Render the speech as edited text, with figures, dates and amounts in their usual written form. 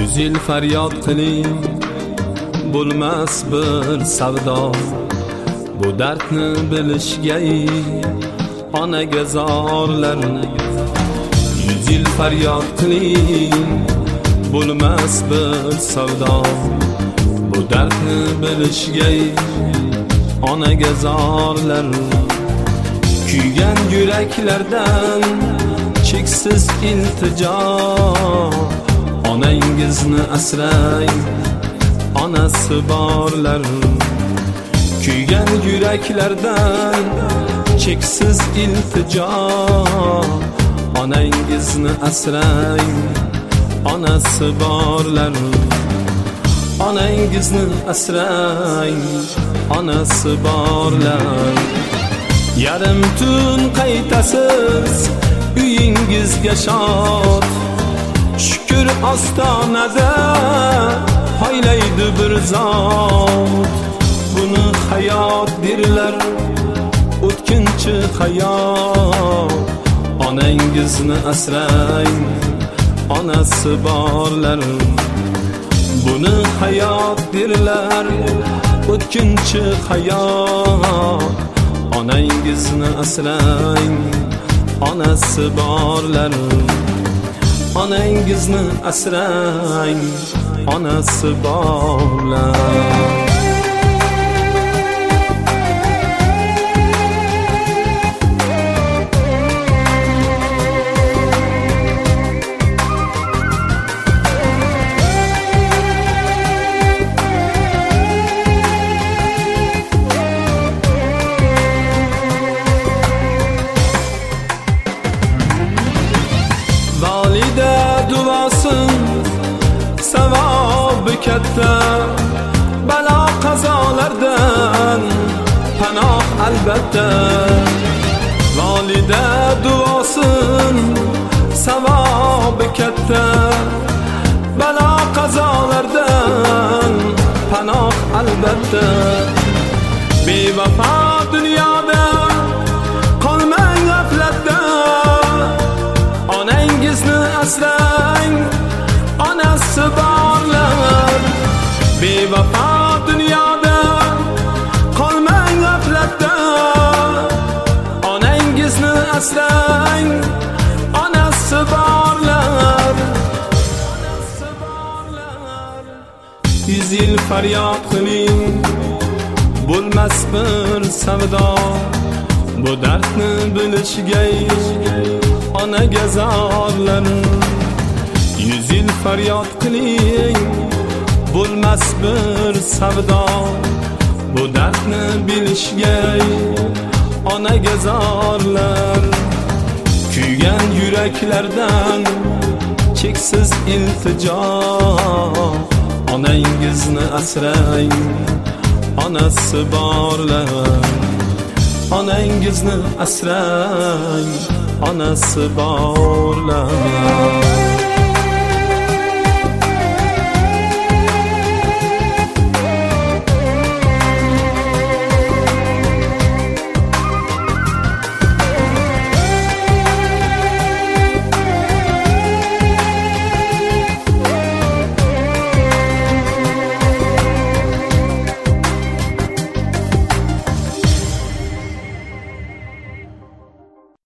100 yil faryod qiling, bo'lmas bir savdo. Bu dardni bilishgay onaga zorlar. 100 yil faryod qiling, bo'lmas bir savdo. Bu dardni bilishgay onaga zorlar. Kuygan yuraklardan cheksiz iltijo, onangizni asrang, onasi borlar. Kuygan yuraklardan cheksiz iltijo, onangizni asrang, onasi borlar. Onangizni asrang, onasi borlar. Yarim tun qaytasiz uyingizga shod, shukr ostonada poylaydi bir zot. Buni hayot derlar, o'tkinchi hayot. Onangizni asrang, onasi borlar. Buni hayot derlar, o'tkinchi hayot. Onangizni asrang, onasi borlar. Onangizni asrang, onasi borlar. Savobi katta, balo qazolardan panoh albatta. Volida duosin, savobi katta, balo qazolardan panoh albatta. Bevafo dunyoda qolmang g'aflatda, onangizni asrang, onasi borlar. Bevafo dunyoda qolmang g'aflatda, onangizni asrang, onasi borlar. 100 yil faryod qiling, bo'lmas bir savdo. Bu dardni bilishgay onaga zorlar. 100 yil faryod qiling, bo'lmas bir savdo. Bu dardni bilishgay onaga zorlar. Kuygan yuraklardan cheksiz iltijo, onangizni asrang, onasi borlar. Onangizni asrang, onasi borlar.